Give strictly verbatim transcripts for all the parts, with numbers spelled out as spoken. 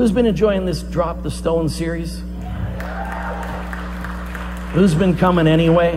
Who's been enjoying this Drop the Stone series? Who's been coming anyway?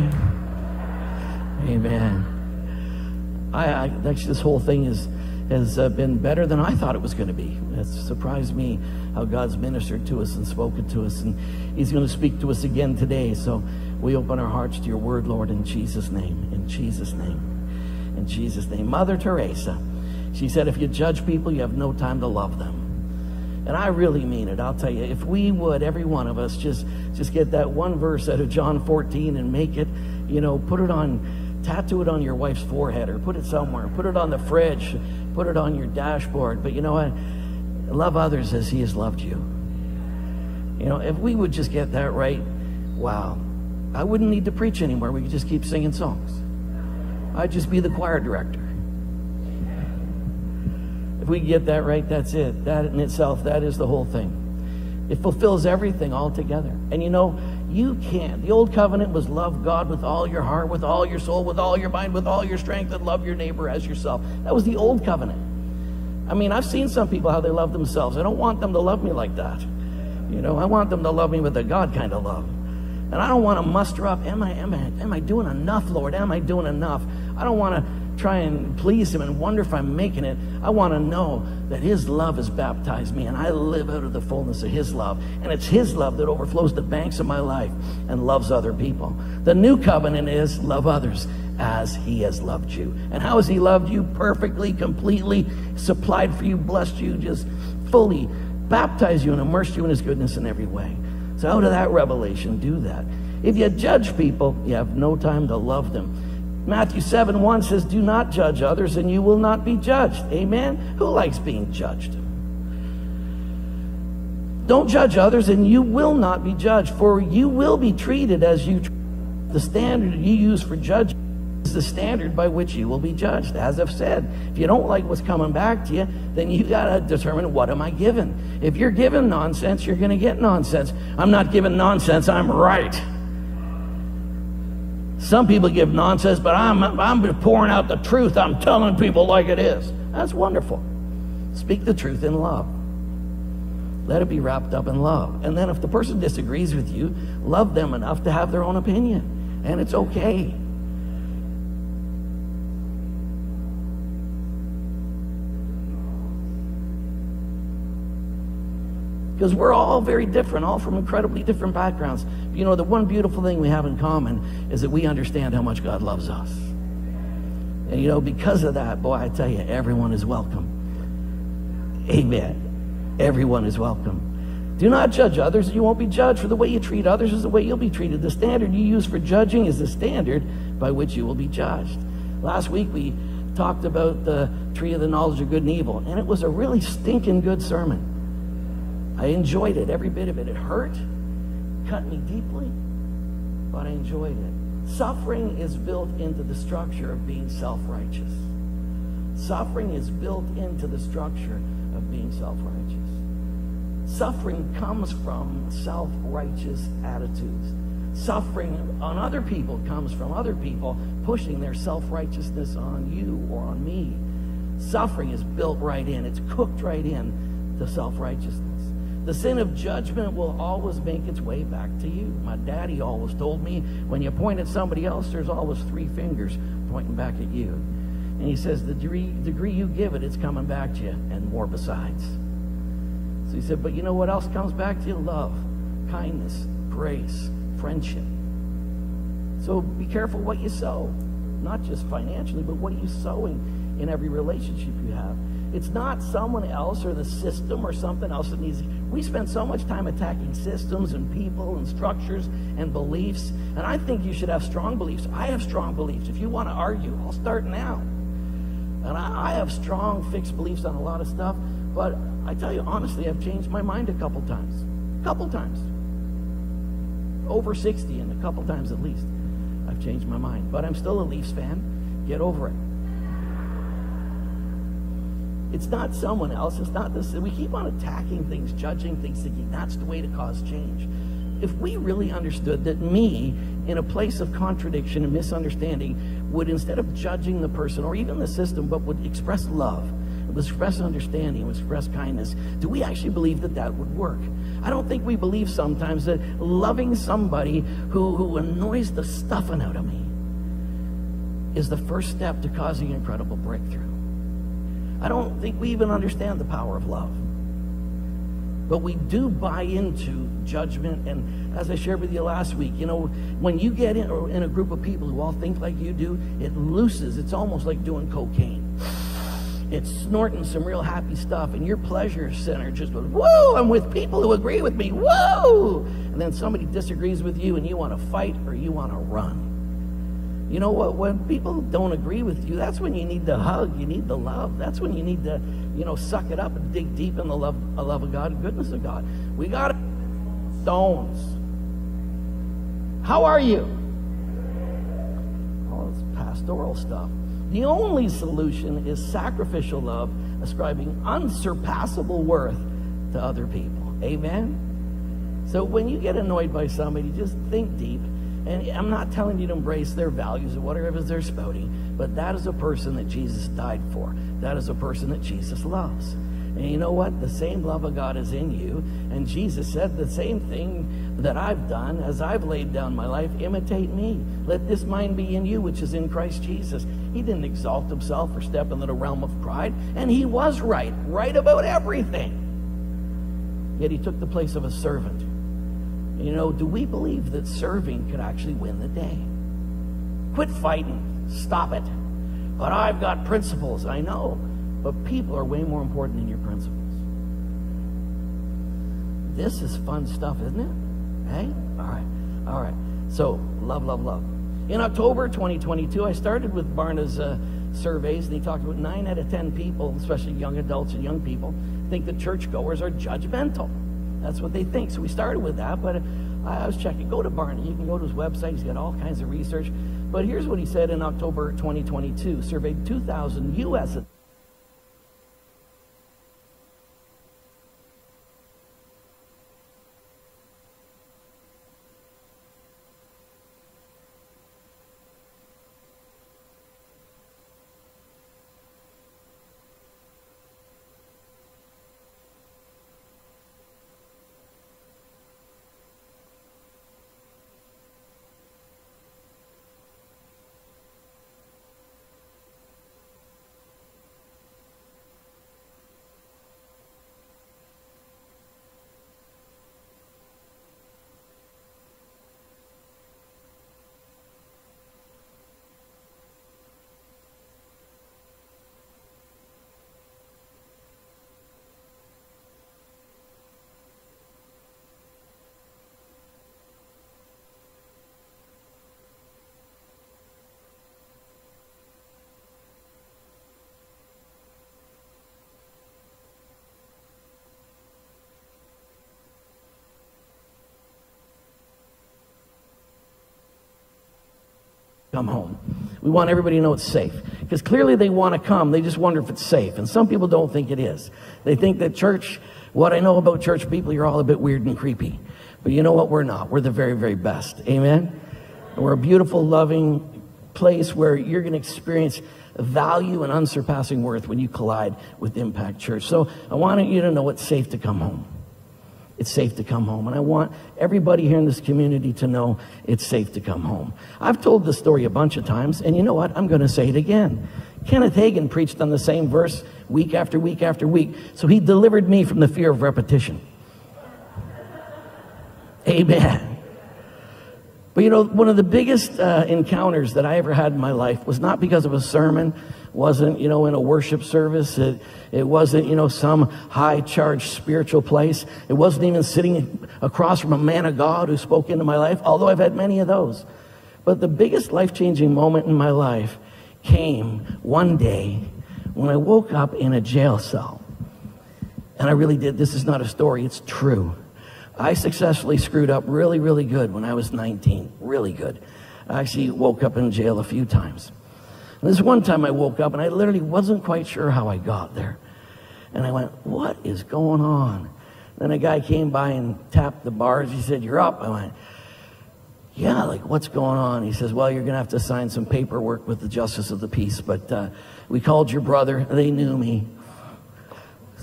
Amen. I, I actually, this whole thing is has uh, been better than I thought it was going to be. It's surprised me how God's ministered to us and spoken to us, and He's going to speak to us again today. So we open our hearts to your word, Lord, in Jesus' name, in Jesus' name, in Jesus' name. Mother Teresa, she said, if you judge people, you have no time to love them. And I really mean it. I'll tell you, if we would, every one of us, just, just get that one verse out of John fourteen and make it, you know, put it on, tattoo it on your wife's forehead, or put it somewhere, put it on the fridge, put it on your dashboard. But you know what? Love others as He has loved you. You know, if we would just get that right, wow, I wouldn't need to preach anymore. We could just keep singing songs. I'd just be the choir director. If we get that right, that's it. That in itself, that is the whole thing. It fulfills everything altogether. And you know, you can't. The old covenant was love God with all your heart, with all your soul, with all your mind, with all your strength, and love your neighbor as yourself. That was the old covenant. I mean, I've seen some people how they love themselves. I don't want them to love me like that. You know, I want them to love me with a God kind of love. And I don't want to muster up, am I, am I, am I doing enough, Lord? Am I doing enough? I don't want to try and please Him and wonder if I'm making it. I want to know that His love has baptized me, and I live out of the fullness of His love. And it's His love that overflows the banks of my life and loves other people. The new covenant is love others as He has loved you. And how has He loved you? Perfectly, completely, supplied for you, blessed you, just fully baptized you and immersed you in His goodness in every way. So out of that revelation, do that. If you judge people, you have no time to love them. Matthew seven one says, do not judge others and you will not be judged. Amen? Who likes being judged? Don't judge others and you will not be judged, for you will be treated as you treat. The standard you use for judging is the standard by which you will be judged. As I've said, if you don't like what's coming back to you, then you got to determine, what am I giving? If you're giving nonsense, you're going to get nonsense. I'm not giving nonsense, I'm right. Some people give nonsense, but I'm, I'm pouring out the truth. I'm telling people like it is. That's wonderful. Speak the truth in love. Let it be wrapped up in love. And then if the person disagrees with you, love them enough to have their own opinion. And it's okay. Because we're all very different, all from incredibly different backgrounds. But you know, the one beautiful thing we have in common is that we understand how much God loves us. And you know, because of that, boy, I tell you, everyone is welcome. Amen. Everyone is welcome. Do not judge others, and you won't be judged. For the way you treat others is the way you'll be treated. The standard you use for judging is the standard by which you will be judged. Last week we talked about the tree of the knowledge of good and evil, and it was a really stinking good sermon. I enjoyed it, every bit of it. It hurt, cut me deeply, but I enjoyed it. Suffering is built into the structure of being self-righteous. Suffering is built into the structure of being self-righteous. Suffering comes from self-righteous attitudes. Suffering on other people comes from other people pushing their self-righteousness on you or on me. Suffering is built right in. It's cooked right in to self-righteousness. The sin of judgment will always make its way back to you. My daddy always told me, when you point at somebody else, there's always three fingers pointing back at you. And he says, the degree, degree you give it, it's coming back to you, and more besides. So he said, but you know what else comes back to you? Love, kindness, grace, friendship. So be careful what you sow. Not just financially, but what are you sowing in every relationship you have? It's not someone else or the system or something else that needs. We spend so much time attacking systems and people and structures and beliefs. And I think you should have strong beliefs. I have strong beliefs. If you want to argue, I'll start now. And I, I have strong fixed beliefs on a lot of stuff. But I tell you honestly, I've changed my mind a couple times. A couple times. Over sixty, and a couple times at least. I've changed my mind. But I'm still a Leafs fan. Get over it. It's not someone else. It's not this. We keep on attacking things, judging things, thinking that's the way to cause change. If we really understood that me, in a place of contradiction and misunderstanding, would, instead of judging the person or even the system, but would express love we express understanding, we express kindness, do we actually believe that that would work? I don't think we believe sometimes that loving somebody who, who annoys the stuffing out of me is the first step to causing incredible breakthrough. I don't think we even understand the power of love. But we do buy into judgment, and as I shared with you last week, you know, when you get in, or in a group of people who all think like you do, it looses. It's almost like doing cocaine. It's snorting some real happy stuff, and your pleasure center just goes, whoa, I'm with people who agree with me, whoa! And then somebody disagrees with you, and you want to fight or you want to run. You know what? When people don't agree with you, that's when you need the hug, you need the love. That's when you need to, you know, suck it up and dig deep in the love, the love of God and goodness of God. We got stones. How are you? Oh, it's pastoral stuff. The only solution is sacrificial love, ascribing unsurpassable worth to other people. Amen? So when you get annoyed by somebody, just think deep. And I'm not telling you to embrace their values or whatever they're spouting, but that is a person that Jesus died for. That is a person that Jesus loves. And you know what? The same love of God is in you. And Jesus said the same thing that I've done as I've laid down my life, imitate me. Let this mind be in you, which is in Christ Jesus. He didn't exalt himself or step into the realm of pride. And he was right, right about everything. Yet he took the place of a servant. You know, do we believe that serving could actually win the day? Quit fighting. Stop it. But I've got principles. I know. But people are way more important than your principles. This is fun stuff, isn't it? Hey? All right. All right. So, love, love, love. In October twenty twenty-two, I started with Barna's uh, surveys, and he talked about nine out of ten people, especially young adults and young people, think that churchgoers are judgmental. That's what they think. So we started with that, but I was checking. Go to Barna. You can go to his website. He's got all kinds of research. But here's what he said in October twenty twenty-two. Surveyed two thousand U S come home. We want everybody to know it's safe. Because clearly they want to come. They just wonder if it's safe. And some people don't think it is. They think that church, what I know about church people, you're all a bit weird and creepy. But you know what? We're not. We're the very, very best. Amen? And we're a beautiful, loving place where you're going to experience value and unsurpassing worth when you collide with Impact Church. So I want you to know it's safe to come home. It's safe to come home. And I want everybody here in this community to know it's safe to come home. I've told this story a bunch of times, and you know what? I'm going to say it again. Kenneth Hagin preached on the same verse week after week after week, so he delivered me from the fear of repetition. Amen. But you know, one of the biggest uh, encounters that I ever had in my life was not because of a sermon, wasn't, you know, in a worship service. It, it wasn't, you know, some high-charged spiritual place. It wasn't even sitting across from a man of God who spoke into my life, although I've had many of those. But the biggest life-changing moment in my life came one day when I woke up in a jail cell. And I really did. This is not a story. It's true. I successfully screwed up really, really good when I was nineteen. Really good. I actually woke up in jail a few times. And this one time I woke up and I literally wasn't quite sure how I got there. And I went, what is going on? Then a guy came by and tapped the bars. He said, you're up. I went, yeah, like what's going on? He says, well, you're going to have to sign some paperwork with the Justice of the Peace. But uh, we called your brother. They knew me.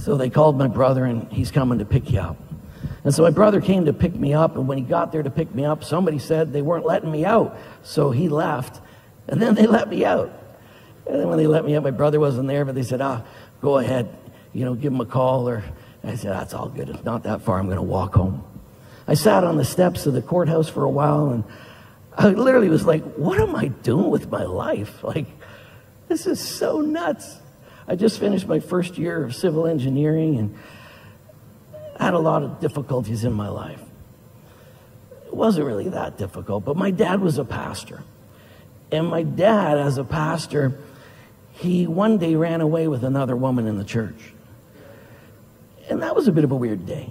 So they called my brother, and he's coming to pick you up. And so my brother came to pick me up, and when he got there to pick me up, somebody said they weren't letting me out. So he left, and then they let me out. And then when they let me out, my brother wasn't there, but they said, ah, go ahead, you know, give him a call. Or I said, that's all good. It's not that far. I'm going to walk home. I sat on the steps of the courthouse for a while, and I literally was like, what am I doing with my life? Like, this is so nuts. I just finished my first year of civil engineering, and I had a lot of difficulties in my life. It wasn't really that difficult, but my dad was a pastor. And my dad, as a pastor, he one day ran away with another woman in the church. And that was a bit of a weird day.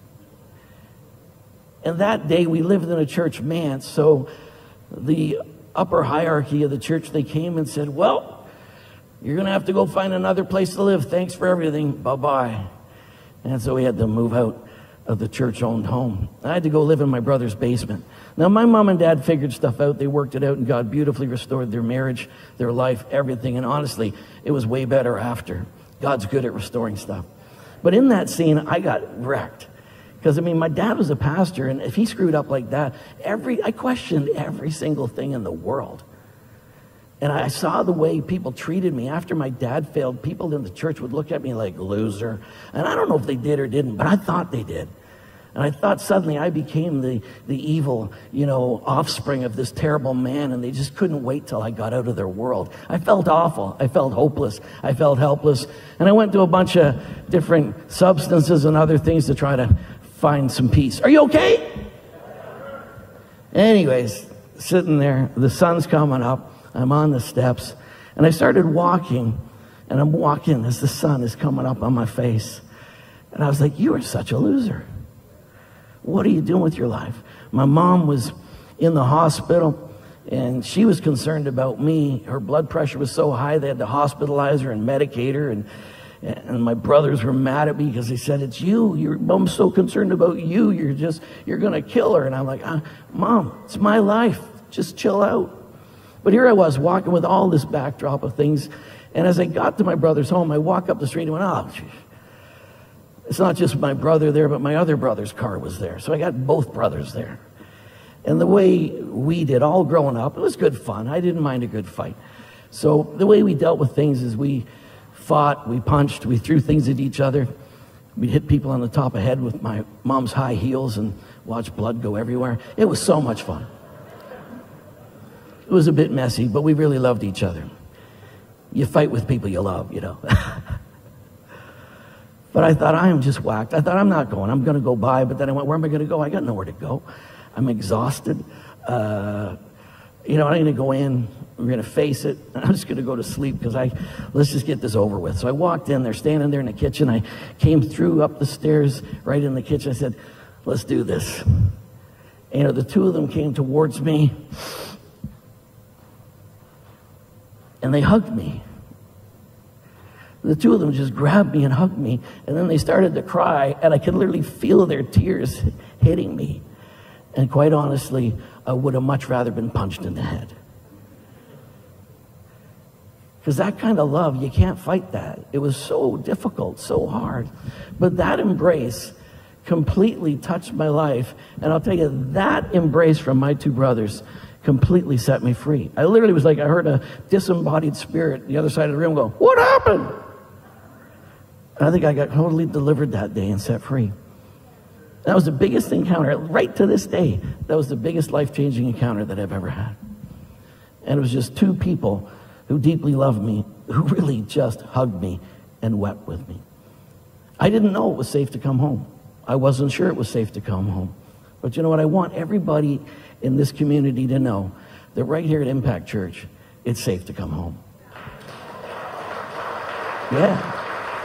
And that day we lived in a church manse, so the upper hierarchy of the church, they came and said, well, you're going to have to go find another place to live. Thanks for everything. Bye-bye. And so we had to move out of the church-owned home. I had to go live in my brother's basement. Now, my mom and dad figured stuff out. They worked it out, and God beautifully restored their marriage, their life, everything. And honestly, it was way better after. God's good at restoring stuff. But in that scene, I got wrecked. Because, I mean, my dad was a pastor, and if he screwed up like that, every I questioned every single thing in the world. And I saw the way people treated me. After my dad failed, people in the church would look at me like loser. And I don't know if they did or didn't, but I thought they did. And I thought suddenly I became the, the evil, you know, offspring of this terrible man, and they just couldn't wait till I got out of their world. I felt awful. I felt hopeless. I felt helpless. And I went to a bunch of different substances and other things to try to find some peace. Are you okay? Anyways, sitting there, the sun's coming up. I'm on the steps, and I started walking, and I'm walking as the sun is coming up on my face. And I was like, you are such a loser. What are you doing with your life? My mom was in the hospital, and she was concerned about me. Her blood pressure was so high, they had to hospitalize her and medicate her. And, and my brothers were mad at me because they said, it's you. Your mom's so concerned about you. You're just, you're going to kill her. And I'm like, ah, Mom, it's my life. Just chill out. But here I was walking with all this backdrop of things. And as I got to my brother's home, I walk up the street and went, oh, geez. It's not just my brother there, but my other brother's car was there. So I got both brothers there. And the way we did all growing up, it was good fun. I didn't mind a good fight. So the way we dealt with things is we fought, we punched, we threw things at each other. We'd hit people on the top of the head with my mom's high heels and watch blood go everywhere. It was so much fun. It was a bit messy, but we really loved each other. You fight with people you love, you know. But I thought, I am just whacked. I thought, I'm not going. I'm going to go by. But then I went, where am I going to go? I got nowhere to go. I'm exhausted. Uh, you know, I'm going to go in. We're going to face it. I'm just going to go to sleep because I, let's just get this over with. So I walked in. They're standing there in the kitchen. I came through up the stairs right in the kitchen. I said, let's do this. And, you know, the two of them came towards me. And they hugged me. The two of them just grabbed me and hugged me, and then they started to cry, and I could literally feel their tears hitting me. And quite honestly, I would have much rather been punched in the head. Because that kind of love, you can't fight that. It was so difficult, so hard. But that embrace completely touched my life, and I'll tell you, that embrace from my two brothers completely set me free. I literally was like, I heard a disembodied spirit the other side of the room go, what happened? And I think I got totally delivered that day and set free. That was the biggest encounter, right to this day, that was the biggest life-changing encounter that I've ever had. And it was just two people who deeply loved me, who really just hugged me and wept with me. I didn't know it was safe to come home. I wasn't sure it was safe to come home. But you know what? I want everybody in this community to know that right here at Impact Church, it's safe to come home. Yeah.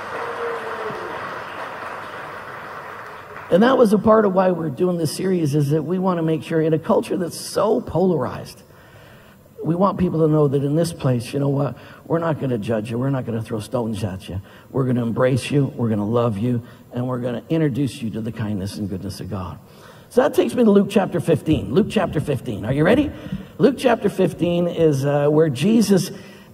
And that was a part of why we're doing this series, is that we want to make sure in a culture that's so polarized, we want people to know that in this place, you know what, we're not going to judge you. We're not going to throw stones at you. We're going to embrace you. We're going to love you. And we're going to introduce you to the kindness and goodness of God. So that takes me to Luke chapter fifteen. Luke chapter fifteen. Are you ready? Luke chapter fifteen is uh, where Jesus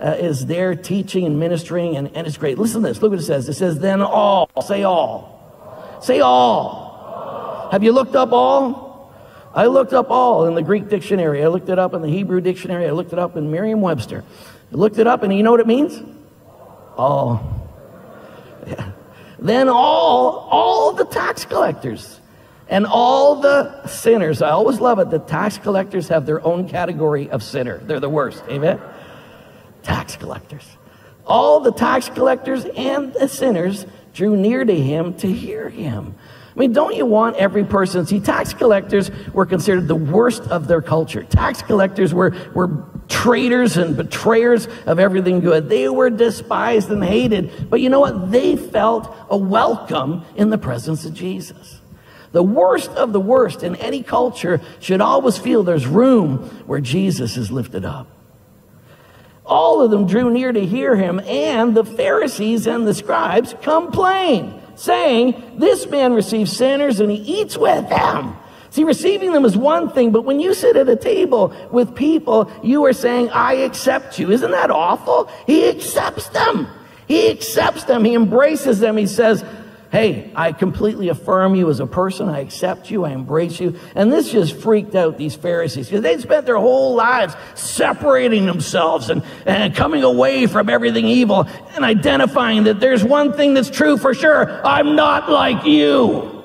uh, is there teaching and ministering, and, and it's great. Listen to this. Look what it says. It says, then all. Say all. Say all. Have you looked up all? I looked up all in the Greek dictionary. I looked it up in the Hebrew dictionary. I looked it up in Merriam-Webster. I looked it up, and you know what it means? All. Yeah. Then all, all the tax collectors and all the sinners. I always love it. The tax collectors have their own category of sinner. They're the worst. Amen? Tax collectors. All the tax collectors and the sinners drew near to him to hear him. I mean, don't you want every person? See, tax collectors were considered the worst of their culture. Tax collectors were, were traitors and betrayers of everything good. They were despised and hated. But you know what? They felt a welcome in the presence of Jesus. The worst of the worst in any culture should always feel there's room where Jesus is lifted up. All of them drew near to hear him, and the Pharisees and the scribes complained, saying, this man receives sinners and he eats with them. See, receiving them is one thing, but when you sit at a table with people, you are saying, I accept you. Isn't that awful? He accepts them. He accepts them. He embraces them. He says, hey, I completely affirm you as a person. I accept you. I embrace you. And this just freaked out these Pharisees because they'd spent their whole lives separating themselves and, and coming away from everything evil and identifying that there's one thing that's true for sure. I'm not like you.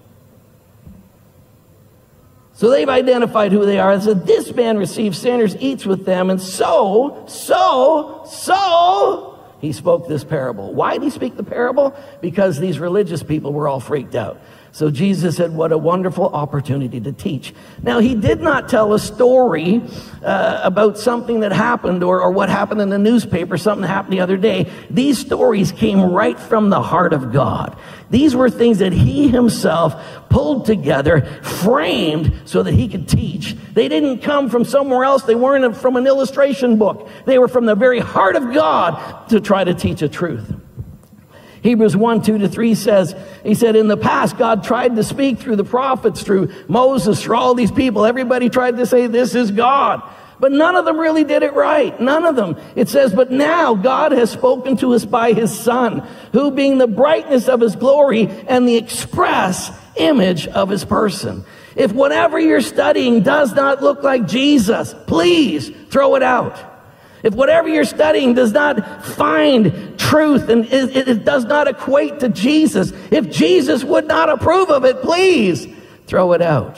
So they've identified who they are and said, this man receives sinners, eats with them. And so, so, so, he spoke this parable. Why did he speak the parable? Because these religious people were all freaked out. So Jesus said, what a wonderful opportunity to teach. Now, he did not tell a story uh, about something that happened or, or what happened in the newspaper, something happened the other day. These stories came right from the heart of God. These were things that he himself pulled together, framed so that he could teach. They didn't come from somewhere else. They weren't from an illustration book. They were from the very heart of God to try to teach a truth. Hebrews one, two to three says, he said, in the past, God tried to speak through the prophets, through Moses, through all these people. Everybody tried to say, this is God. But none of them really did it right. None of them. It says, but now God has spoken to us by his Son, who being the brightness of his glory and the express image of his person. If whatever you're studying does not look like Jesus, please throw it out. If whatever you're studying does not find truth and it, it does not equate to Jesus, if Jesus would not approve of it, please throw it out.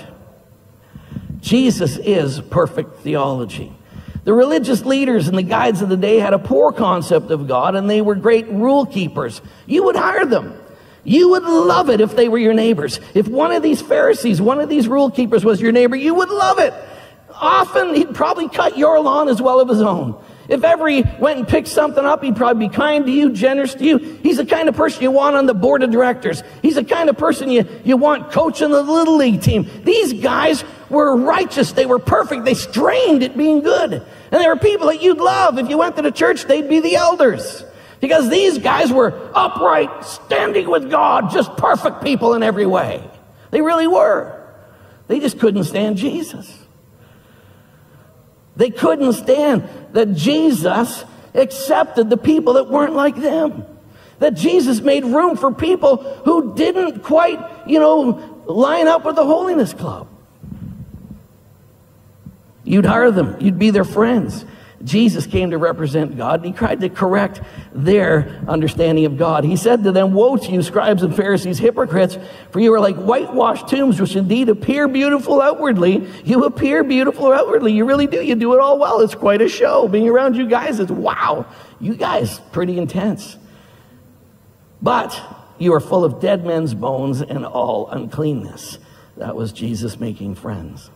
Jesus is perfect theology. The religious leaders and the guides of the day had a poor concept of God, and they were great rule keepers. You would hire them. You would love it if they were your neighbors. If one of these Pharisees, one of these rule keepers was your neighbor, you would love it. Often he'd probably cut your lawn as well as his own. If ever he went and picked something up, he'd probably be kind to you, generous to you. He's the kind of person you want on the board of directors. He's the kind of person you, you want coaching the little league team. These guys were righteous. They were perfect. They strained at being good. And they were people that you'd love. If you went to the church, they'd be the elders. Because these guys were upright, standing with God, just perfect people in every way. They really were. They just couldn't stand Jesus. They couldn't stand that Jesus accepted the people that weren't like them. That Jesus made room for people who didn't quite, you know, line up with the Holiness Club. You'd hire them. You'd be their friends. Jesus came to represent God, and he tried to correct their understanding of God. He said to them, woe to you, scribes and Pharisees, hypocrites, for you are like whitewashed tombs, which indeed appear beautiful outwardly. You appear beautiful outwardly. You really do. You do it all well. It's quite a show. Being around you guys is, wow, you guys, pretty intense. But you are full of dead men's bones and all uncleanness. That was Jesus making friends.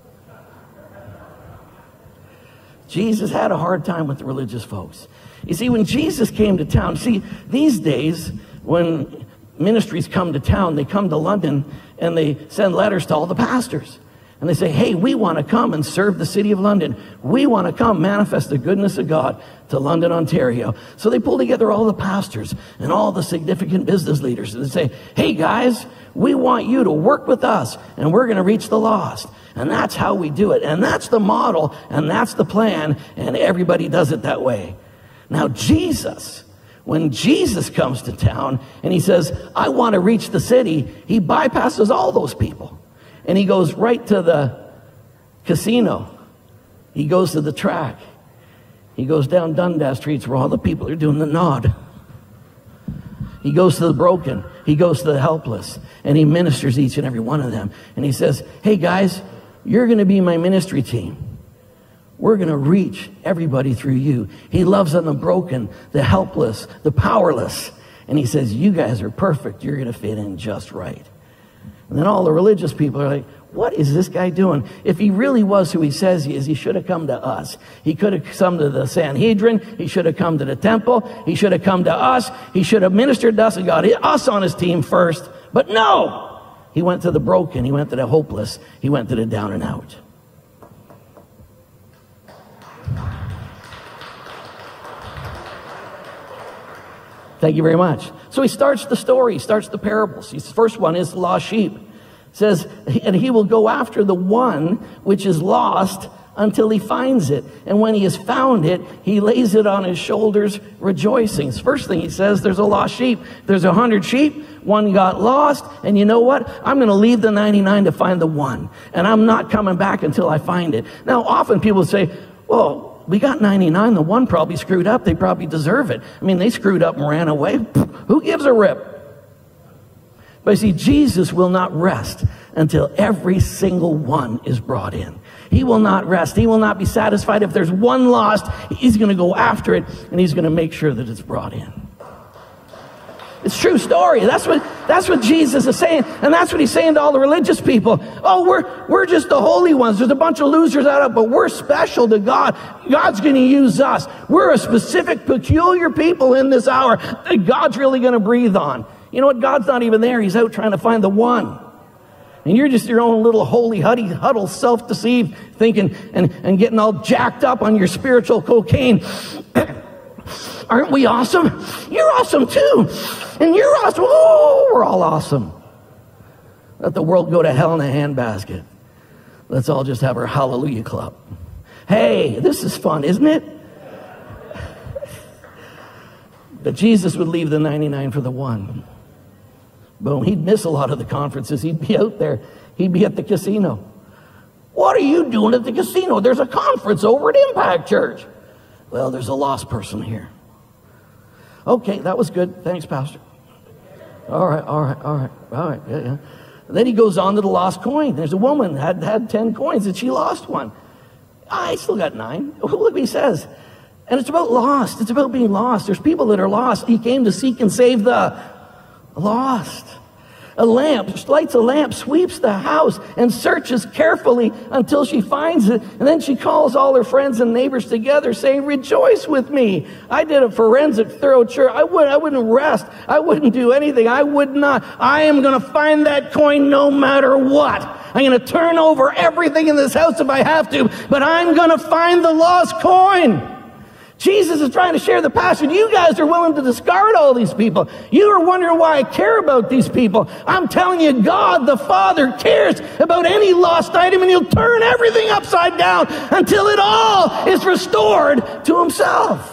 Jesus had a hard time with the religious folks. You see, when Jesus came to town, see, these days, when ministries come to town, they come to London and they send letters to all the pastors. And they say, hey, we want to come and serve the city of London. We want to come manifest the goodness of God to London, Ontario. So they pull together all the pastors and all the significant business leaders. And they say, hey, guys, we want you to work with us, and we're going to reach the lost. And that's how we do it. And that's the model, and that's the plan, and everybody does it that way. Now Jesus, when Jesus comes to town and he says, I want to reach the city, he bypasses all those people. And he goes right to the casino. He goes to the track. He goes down Dundas streets where all the people are doing the nod. He goes to the broken. He goes to the helpless. And he ministers each and every one of them. And he says, hey guys, you're going to be my ministry team. We're going to reach everybody through you. He loves on the broken, the helpless, the powerless. And he says, you guys are perfect. You're going to fit in just right. And then all the religious people are like, what is this guy doing? If he really was who he says he is, he should have come to us. He could have come to the Sanhedrin. He should have come to the temple. He should have come to us. He should have ministered to us and got us on his team first. But no, he went to the broken. He went to the hopeless. He went to the down and out. Thank you very much. So he starts the story. He starts the parables. His first one is the lost sheep. It says, and he will go after the one which is lost until he finds it. And when he has found it, he lays it on his shoulders, rejoicing. First thing he says, there's a lost sheep. There's a hundred sheep. One got lost. And you know what? I'm going to leave the ninety-nine to find the one. And I'm not coming back until I find it. Now, often people say, well, we got ninety-nine. The one probably screwed up. They probably deserve it. I mean, they screwed up and ran away. Who gives a rip? But see, Jesus will not rest until every single one is brought in. He will not rest. He will not be satisfied. If there's one lost, he's going to go after it, and he's going to make sure that it's brought in. It's a true story. That's what, that's what Jesus is saying, and that's what he's saying to all the religious people. Oh, we're, we're just the holy ones. There's a bunch of losers out there, but we're special to God. God's going to use us. We're a specific, peculiar people in this hour that God's really going to breathe on. You know what? God's not even there. He's out trying to find the one. And you're just your own little holy huddle, self-deceived, thinking and, and getting all jacked up on your spiritual cocaine. Aren't we awesome? You're awesome too. And you're awesome. Oh, we're all awesome. Let the world go to hell in a handbasket. Let's all just have our hallelujah club. Hey, this is fun, isn't it? But Jesus would leave the ninety-nine for the one. Boom. He'd miss a lot of the conferences. He'd be out there. He'd be at the casino. What are you doing at the casino? There's a conference over at Impact Church. Well, there's a lost person here. Okay, that was good. Thanks, Pastor. All right, all right, all right, all right. Yeah, yeah. Then he goes on to the lost coin. There's a woman had had ten coins and she lost one. I still got nine. Look what he says. And it's about lost. It's about being lost. There's people that are lost. He came to seek and save the lost. A lamp, lights a lamp, sweeps the house, and searches carefully until she finds it. And then she calls all her friends and neighbors together, saying, rejoice with me. I did a forensic, thorough church. I, would, I wouldn't rest. I wouldn't do anything. I would not. I am going to find that coin no matter what. I'm going to turn over everything in this house if I have to, but I'm going to find the lost coin. Jesus is trying to share the passion. You guys are willing to discard all these people. You are wondering why I care about these people. I'm telling you, God the Father cares about any lost item, and he'll turn everything upside down until it all is restored to himself.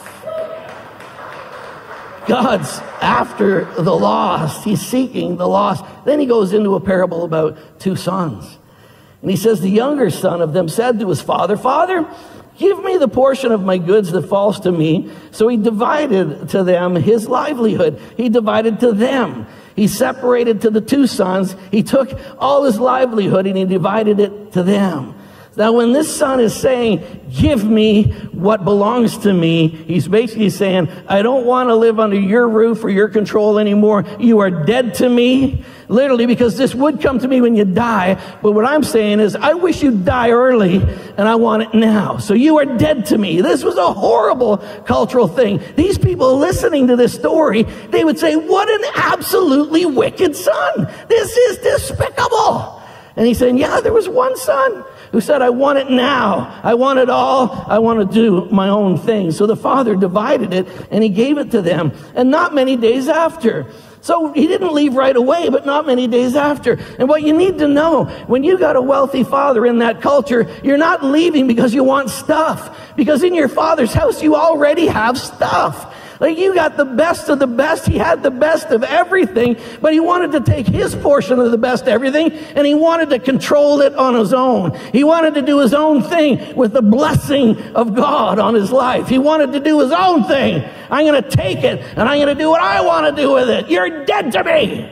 God's after the lost. He's seeking the lost. Then he goes into a parable about two sons. And he says, the younger son of them said to his father, Father, give me the portion of my goods that falls to me. So he divided to them his livelihood. He divided to them. He separated to the two sons. He took all his livelihood and he divided it to them. Now, when this son is saying, give me what belongs to me, he's basically saying, I don't want to live under your roof or your control anymore. You are dead to me. Literally, because this would come to me when you die. But what I'm saying is, I wish you'd die early, and I want it now. So you are dead to me. This was a horrible cultural thing. These people listening to this story, they would say, what an absolutely wicked son. This is despicable. And he's saying, yeah, there was one son who said, I want it now. I want it all. I want to do my own thing. So the father divided it, and he gave it to them. And not many days after, So he didn't leave right away, but not many days after. And what you need to know, when you got a wealthy father in that culture, you're not leaving because you want stuff. Because in your father's house, you already have stuff. Like, you got the best of the best. He had the best of everything, but he wanted to take his portion of the best of everything, and he wanted to control it on his own. He wanted to do his own thing with the blessing of God on his life. He wanted to do his own thing. I'm going to take it, and I'm going to do what I want to do with it. You're dead to me.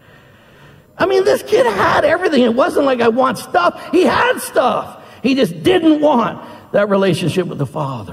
I mean, this kid had everything. It wasn't like I want stuff. He had stuff. He just didn't want that relationship with the Father.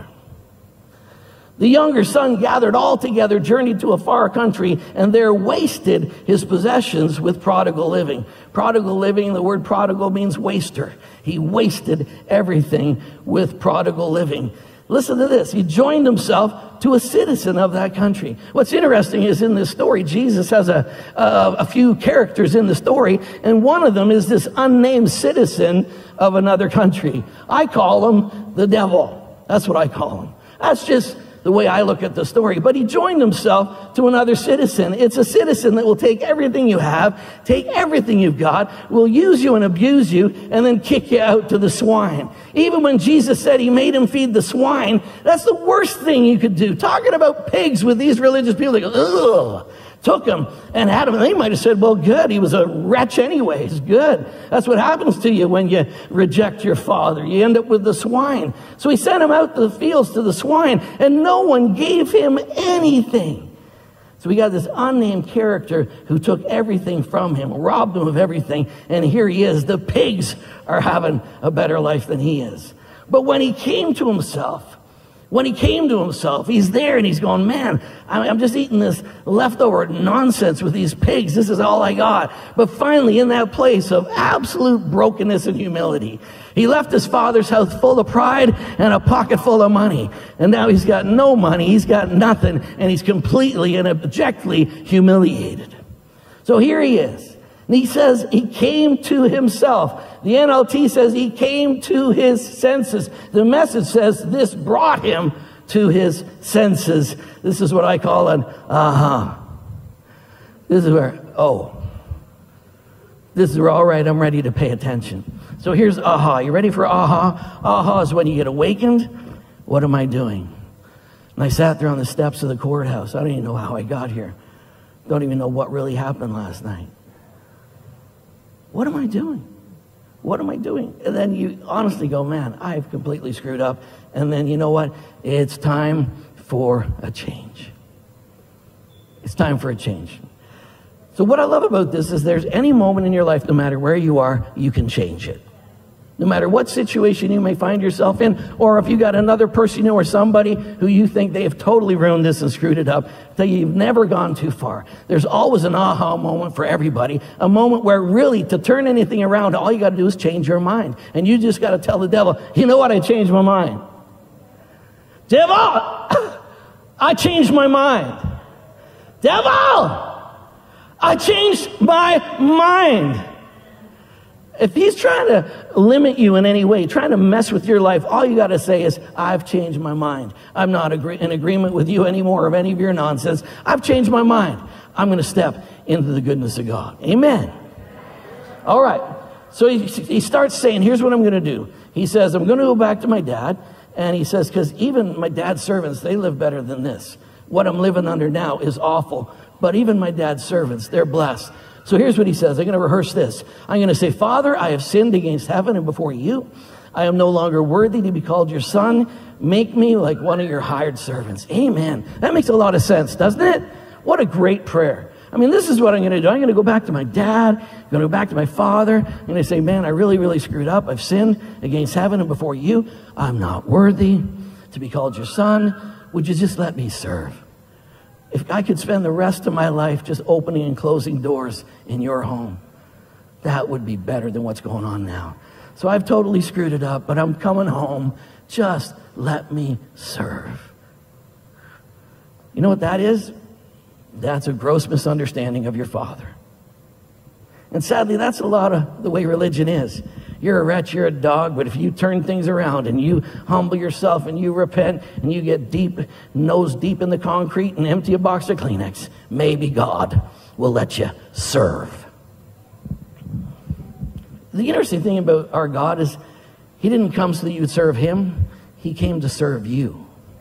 The younger son gathered all together, journeyed to a far country, and there wasted his possessions with prodigal living. Prodigal living, the word prodigal means waster. He wasted everything with prodigal living. Listen to this. He joined himself to a citizen of that country. What's interesting is in this story, Jesus has a, a, a few characters in the story, and one of them is this unnamed citizen of another country. I call him the devil. That's what I call him. That's just the way I look at the story. But he joined himself to another citizen. It's a citizen that will take everything you have, take everything you've got, will use you and abuse you, and then kick you out to the swine. Even when Jesus said he made him feed the swine, that's the worst thing you could do. Talking about pigs with these religious people, they go, ugh. Took him and had him. And they might have said, well, good. He was a wretch anyways. Good. That's what happens to you when you reject your father. You end up with the swine. So he sent him out to the fields to the swine, and no one gave him anything. So we got this unnamed character who took everything from him, robbed him of everything, and here he is. The pigs are having a better life than he is. But when he came to himself, When he came to himself, he's there and he's going, man, I'm just eating this leftover nonsense with these pigs. This is all I got. But finally, in that place of absolute brokenness and humility, he left his father's house full of pride and a pocket full of money. And now he's got no money. He's got nothing. And he's completely and abjectly humiliated. So here he is. And he says he came to himself. The N L T says he came to his senses. The Message says this brought him to his senses. This is what I call an aha. This is where, oh. This is where, all right, I'm ready to pay attention. So here's aha. You ready for aha? Aha is when you get awakened. What am I doing? And I sat there on the steps of the courthouse. I don't even know how I got here. Don't even know what really happened last night. What am I doing? What am I doing? And then you honestly go, man, I've completely screwed up. And then you know what? It's time for a change. It's time for a change. So what I love about this is there's any moment in your life, no matter where you are, you can change it. No matter what situation you may find yourself in, or if you got another person you know or somebody who you think they have totally ruined this and screwed it up, that you've never gone too far. There's always an aha moment for everybody, a moment where really to turn anything around, all you got to do is change your mind. And you just got to tell the devil, you know what, I changed my mind. Devil, I changed my mind. Devil, I changed my mind. If he's trying to limit you in any way, trying to mess with your life, all you got to say is, I've changed my mind. I'm not agree- in agreement with you anymore of any of your nonsense. I've changed my mind. I'm going to step into the goodness of God. Amen. All right. So he, he starts saying, here's what I'm going to do. He says, I'm going to go back to my dad. And he says, because even my dad's servants, they live better than this. What I'm living under now is awful. But even my dad's servants, they're blessed. So here's what he says. I'm going to rehearse this. I'm going to say, Father, I have sinned against heaven and before you. I am no longer worthy to be called your son. Make me like one of your hired servants. Amen. That makes a lot of sense, doesn't it? What a great prayer. I mean, this is what I'm going to do. I'm going to go back to my dad. I'm going to go back to my father. I'm going to say, man, I really, really screwed up. I've sinned against heaven and before you. I'm not worthy to be called your son. Would you just let me serve? If I could spend the rest of my life just opening and closing doors in your home, that would be better than what's going on now. So I've totally screwed it up, but I'm coming home. Just let me serve. You know what that is? That's a gross misunderstanding of your Father. And sadly, that's a lot of the way religion is. You're a wretch, you're a dog, but if you turn things around and you humble yourself and you repent and you get deep, nose deep in the concrete and empty a box of Kleenex, maybe God will let you serve. The interesting thing about our God is he didn't come so that you would serve him. He came to serve you.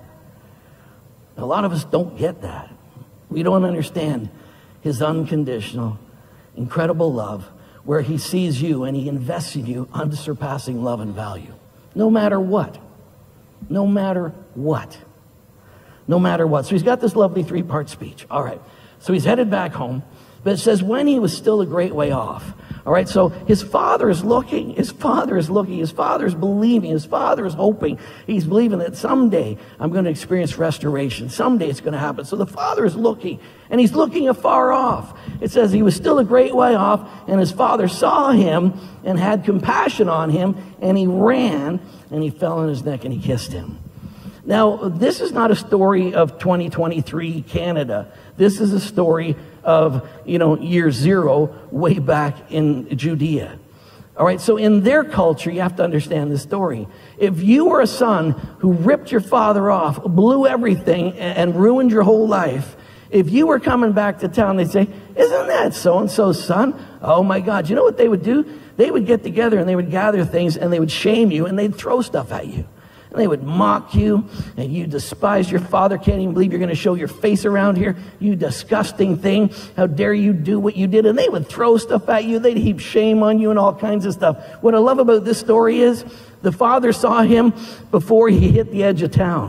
A lot of us don't get that. We don't understand his unconditional, incredible love, where he sees you and he invests in you unsurpassing love and value. No matter what. No matter what. No matter what. So he's got this lovely three-part speech. All right. So he's headed back home. But it says when he was still a great way off. All right. So his father is looking. His father is looking. His father is believing. His father is hoping. He's believing that someday I'm going to experience restoration. Someday it's going to happen. So the father is looking. And he's looking afar off. It says he was still a great way off. And his father saw him and had compassion on him. And he ran and he fell on his neck and he kissed him. Now, this is not a story of twenty twenty-three Canada. This is a story of, you know, year zero way back in Judea. All right, so in their culture, you have to understand this story. If you were a son who ripped your father off, blew everything, and ruined your whole life, if you were coming back to town, they'd say, isn't that so-and-so's son? Oh, my God. You know what they would do? They would get together and they would gather things and they would shame you and they'd throw stuff at you. And they would mock you, and you despise your father. Can't even believe you're going to show your face around here. You disgusting thing. How dare you do what you did? And they would throw stuff at you. They'd heap shame on you and all kinds of stuff. What I love about this story is the father saw him before he hit the edge of town.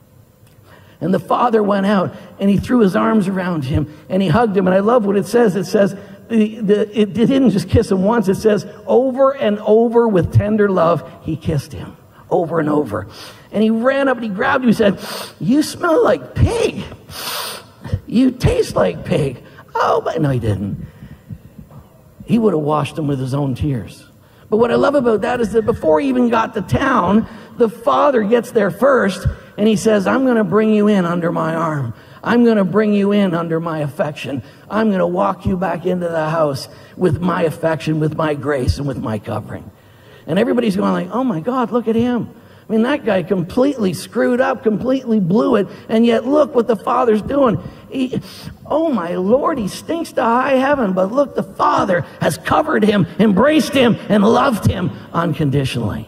And the father went out, and he threw his arms around him, and he hugged him. And I love what it says. It says, the, the, it, it didn't just kiss him once. It says, over and over with tender love, he kissed him. Over and over. And he ran up and he grabbed him. He said, you smell like pig. You taste like pig. Oh, but no, he didn't. He would have washed him with his own tears. But what I love about that is that before he even got to town, the father gets there first and he says, I'm going to bring you in under my arm. I'm going to bring you in under my affection. I'm going to walk you back into the house with my affection, with my grace, and with my covering. And everybody's going like, oh my God, look at him. I mean, that guy completely screwed up, completely blew it. And yet look what the father's doing. He, oh my Lord, he stinks to high heaven. But look, the father has covered him, embraced him, and loved him unconditionally.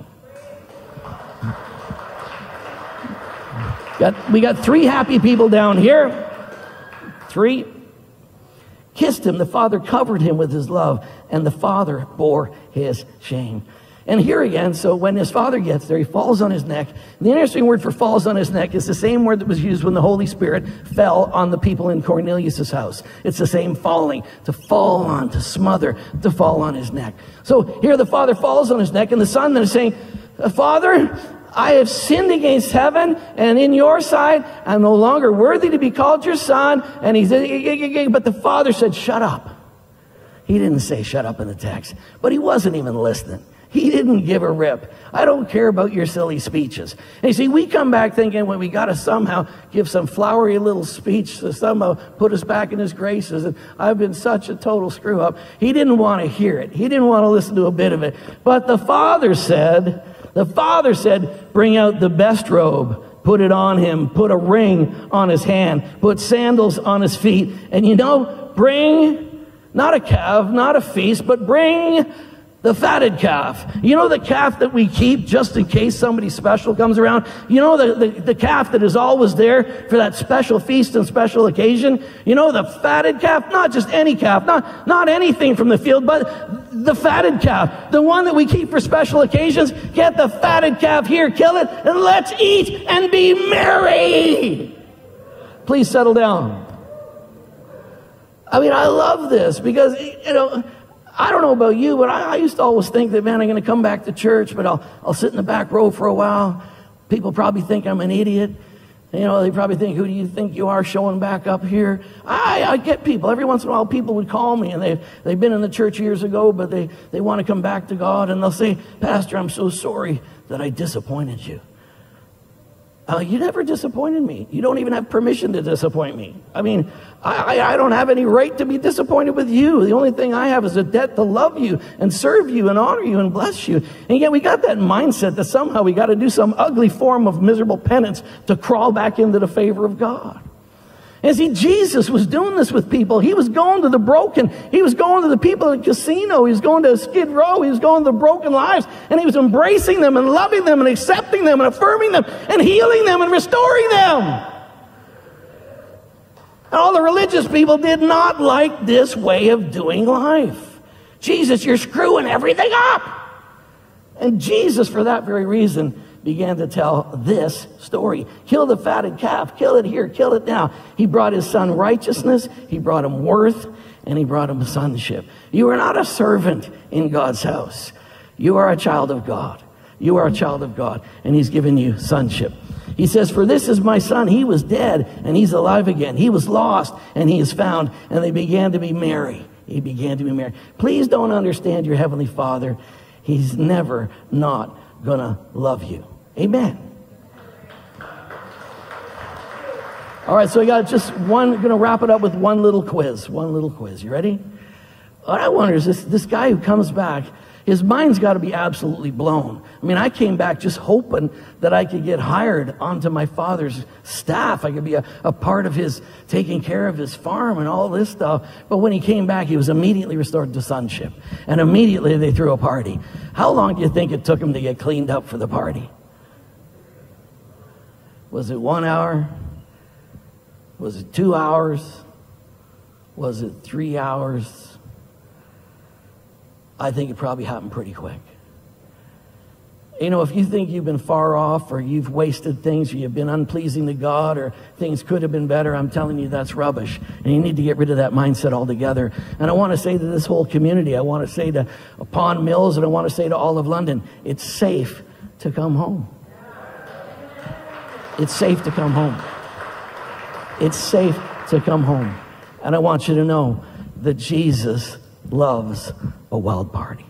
Got, we got three happy people down here. Three. Kissed him. The father covered him with his love. And the father bore his shame. And here again, so when his father gets there, he falls on his neck. And the interesting word for falls on his neck is the same word that was used when the Holy Spirit fell on the people in Cornelius' house. It's the same falling, to fall on, to smother, to fall on his neck. So here the father falls on his neck, and the son then is saying, Father, I have sinned against heaven and in your sight. I'm no longer worthy to be called your son. And he's, but the father said, shut up. He didn't say shut up in the text, but he wasn't even listening. He didn't give a rip. I don't care about your silly speeches. And you see, we come back thinking, well, we got to somehow give some flowery little speech to somehow put us back in his graces. And I've been such a total screw up. He didn't want to hear it. He didn't want to listen to a bit of it. But the father said, the father said, bring out the best robe. Put it on him. Put a ring on his hand. Put sandals on his feet. And you know, bring not a calf, not a feast, but bring the fatted calf. You know the calf that we keep just in case somebody special comes around? You know the, the, the calf that is always there for that special feast and special occasion? You know the fatted calf? Not just any calf, not, not anything from the field, but the fatted calf. The one that we keep for special occasions. Get the fatted calf here, kill it, and let's eat and be merry. Please settle down. I mean, I love this because, you know, I don't know about you, but I, I used to always think that, man, I'm going to come back to church, but I'll, I'll sit in the back row for a while. People probably think I'm an idiot. You know, they probably think, who do you think you are showing back up here? I, I get people. Every once in a while, people would call me, and they've, they've been in the church years ago, but they, they want to come back to God, and they'll say, Pastor, I'm so sorry that I disappointed you. Uh, you never disappointed me. You don't even have permission to disappoint me. I mean, I, I, I don't have any right to be disappointed with you. The only thing I have is a debt to love you and serve you and honor you and bless you. And yet we got that mindset that somehow we got to do some ugly form of miserable penance to crawl back into the favor of God. And see, Jesus was doing this with people. He was going to the broken. He was going to the people at the casino. He was going to Skid Row. He was going to the broken lives. And he was embracing them and loving them and accepting them and affirming them and healing them and restoring them. And all the religious people did not like this way of doing life. Jesus, you're screwing everything up. And Jesus, for that very reason, began to tell this story. Kill the fatted calf. Kill it here. Kill it now. He brought his son righteousness. He brought him worth. And he brought him sonship. You are not a servant in God's house. You are a child of God. You are a child of God. And he's given you sonship. He says, for this is my son. He was dead and he's alive again. He was lost and he is found. And they began to be merry. He began to be merry. Please don't understand your heavenly Father. He's never not gonna love you. Amen. All right, so I got just one, gonna wrap it up with one little quiz. One little quiz. You ready? What I wonder is this, this guy who comes back, his mind's got to be absolutely blown. I mean, I came back just hoping that I could get hired onto my father's staff. I could be a, a part of his taking care of his farm and all this stuff. But when he came back, he was immediately restored to sonship. And immediately they threw a party. How long do you think it took him to get cleaned up for the party? Was it one hour? Was it two hours? Was it three hours? I think it probably happened pretty quick. You know, if you think you've been far off or you've wasted things or you've been unpleasing to God or things could have been better, I'm telling you that's rubbish. And you need to get rid of that mindset altogether. And I want to say to this whole community, I want to say to Pond Mills and I want to say to all of London, it's safe to come home. It's safe to come home. It's safe to come home. And I want you to know that Jesus loves a wild party.